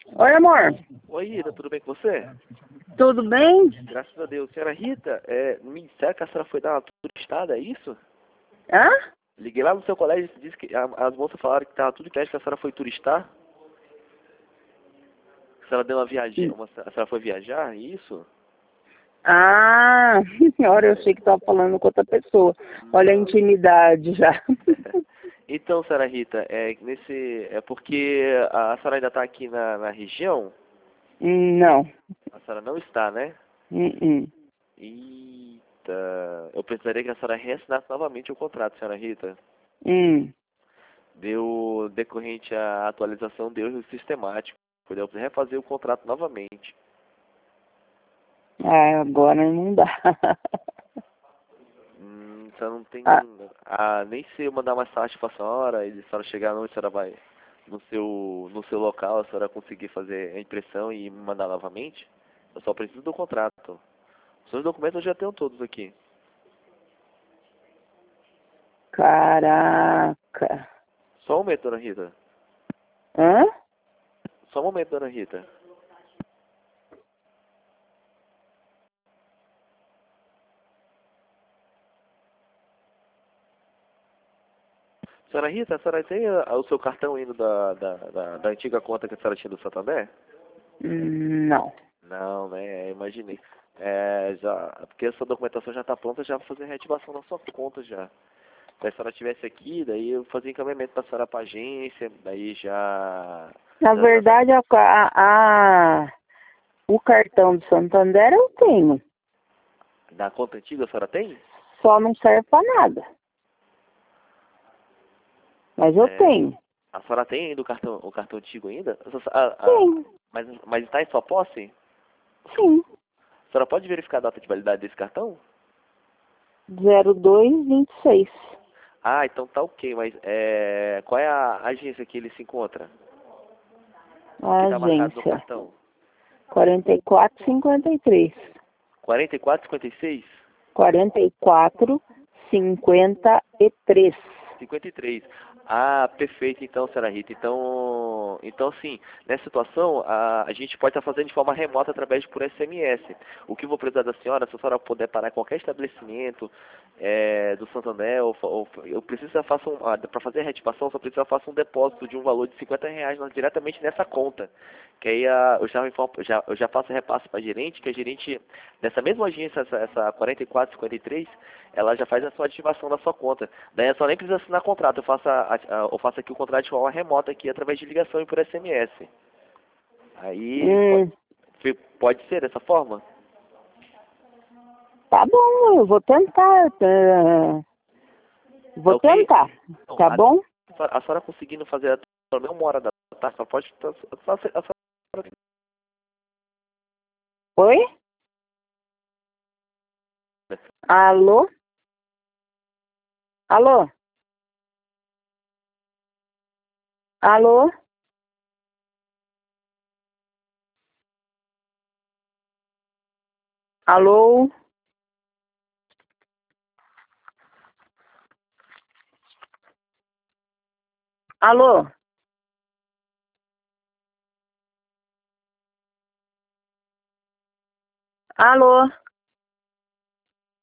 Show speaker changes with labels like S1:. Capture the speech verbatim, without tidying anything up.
S1: Oi, amor.
S2: Oi, Rita, tudo bem com você?
S1: Tudo bem?
S2: Graças a Deus. Senhora Rita, é, me disseram que a senhora foi dar uma turistada, é isso?
S1: Hã?
S2: Liguei lá no seu colégio e disse que a- as moças falaram que estava tudo em pé, que a senhora foi turistar. A senhora deu uma viagem, uma, a senhora foi viajar, é isso?
S1: Ah, olha, eu achei que estava falando com outra pessoa. Olha a
S2: Não.
S1: intimidade já.
S2: Então, senhora Rita, é, nesse, é porque a senhora ainda está aqui na, na região?
S1: Não.
S2: A senhora não está, né?
S1: Hum, hum.
S2: Eita, eu precisaria que a senhora reassinasse novamente o contrato, senhora Rita.
S1: Hum.
S2: Deu decorrente à atualização deu erro sistemático. Entendeu? Precisa refazer o contrato novamente.
S1: Ah, agora não dá.
S2: Hum, você não tem.
S1: Ah,
S2: Ah, nem se eu mandar uma mensagem para a senhora e a senhora chegar onde a senhora vai no seu, no seu local, a senhora conseguir fazer a impressão e me mandar novamente. Eu só preciso do contrato. Os seus documentos eu já tenho todos aqui.
S1: caraca.
S2: Só um momento, dona Rita.
S1: Hã?
S2: Só um momento, dona Rita. Senhora Rita, a senhora tem ah, o seu cartão indo da, da, da, da antiga conta que a senhora tinha do Santander?
S1: Hum, Não.
S2: Não, né? Imaginei. É, já, porque essa documentação já está pronta, já vou fazer reativação na sua conta já. Se a senhora estivesse aqui, daí eu fazia encaminhamento para a senhora para agência, daí já,
S1: Na
S2: já, já.
S1: verdade, a, a, a- o cartão do Santander eu tenho.
S2: Da conta antiga a senhora tem?
S1: Só não serve para nada. Mas eu
S2: É,
S1: tenho.
S2: a senhora tem ainda o cartão, o cartão antigo ainda? A- a- a-
S1: Tenho.
S2: mas, mas está em sua posse?
S1: Sim.
S2: A senhora pode verificar a data de validade desse cartão?
S1: zero dois vinte e seis.
S2: Ah, então tá ok, mas é, qual é a agência que ele se encontra? Que está marcado no
S1: Agência.
S2: cartão?
S1: quarenta e quatro cinquenta e três.
S2: quarenta e quatro cinquenta e seis?
S1: quarenta e quatro cinquenta e três.
S2: cinquenta e três. Ah, perfeito então, senhora Rita. Então, então sim, nessa situação, a, a gente pode estar fazendo de forma remota através de por S M S. O que eu vou precisar da senhora, se a senhora puder parar em qualquer estabelecimento é, do Santander, ou, ou, eu preciso que ela faça um, para fazer a reativação, só preciso que ela faça um depósito de um valor de cinquenta reais na- diretamente nessa conta. Que aí a, eu, já, informo- já, eu já faço repasse para a gerente, que a gerente, nessa mesma agência, essa, essa quarenta e quatro cinquenta e três, ela já faz a sua ativação da sua conta. Daí eu só nem precisa assinar contrato, eu faço, a, a, eu faço aqui o contrato de forma remota aqui, através de ligação e por S M S. Aí, pode,
S1: Hum,
S2: pode ser dessa forma?
S1: tá bom, eu vou tentar. tá?
S2: Tá
S1: Vou
S2: ok?
S1: tentar,
S2: Então,
S1: tá
S2: a,
S1: bom?
S2: a senhora conseguindo fazer pelo menos uma hora da tarde, só pode... Só, só, a senhora
S1: Oi? Alô? Alô? Alô? Alô? Alô? Alô?